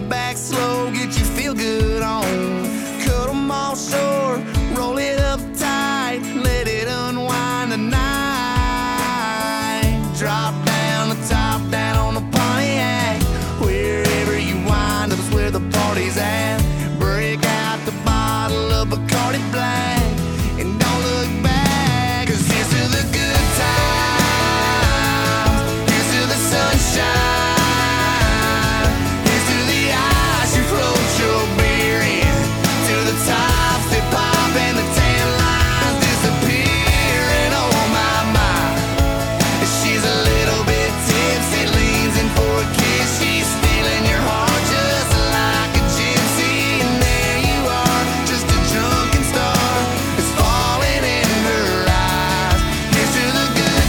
back slow, get your feel good on. Cut them all short, roll it up tight, let it unwind tonight. Drop down the top, down on the Pontiac. Wherever you wind up's where the party's at. Break out the bottle of Bacardi Black and don't look back, 'cause here's to the good times, here's to the sunshine, here's to the ice you float your beer in, to the tops that pop and the tan lines disappear. And oh my, she's a little bit tipsy, leans in for a kiss. She's stealing your heart just like a gypsy. And there you are, just a drunken star that's falling in her eyes. Here's to the good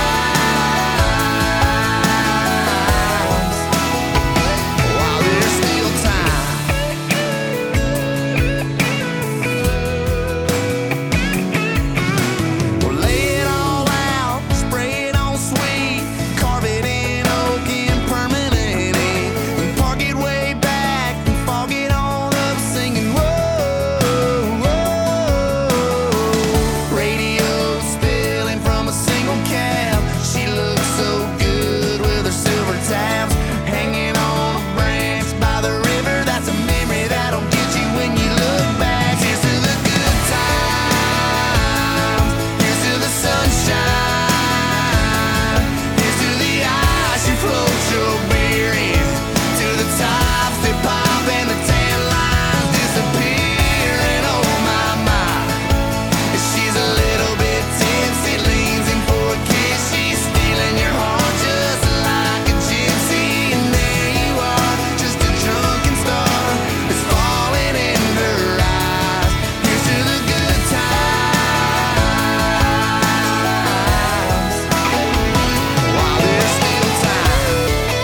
times, while there's still time. Well, lay it all out, spray it on sweet, carve it in oak and permanent ink, and park it way back and fog it on up, singing whoa, whoa. Radio spilling from a single cab. She looks so good with her silver tabs, hanging on a branch by the river. That's a memory that'll get you when you look back. Here's to the good times, here's to the sunshine, here's to the ice you float your beer in, to the tops that pop and the tan lines disappear. And oh my, she's a little bit tipsy, leans in for a kiss. She's stealing your heart just like a gypsy. And there you are, just a drunken star that's falling in her eyes. Here's to the good times, while there's still time.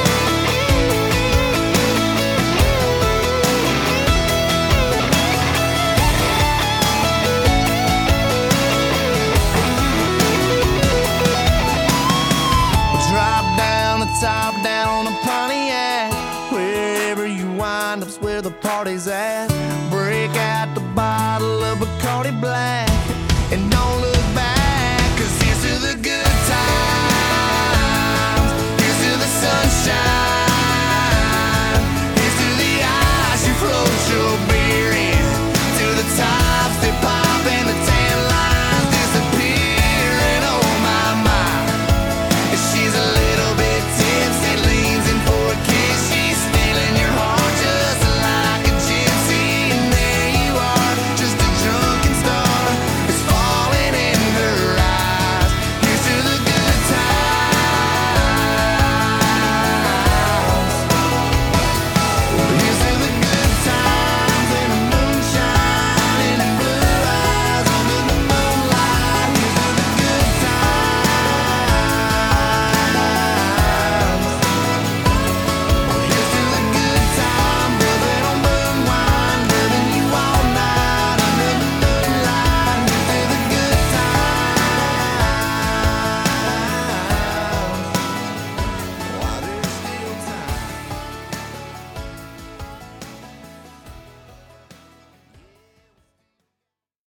Drop down the top, down on the Pontiac. Wherever you wind up's where the party's at. Break out the bottle of Bacardi Black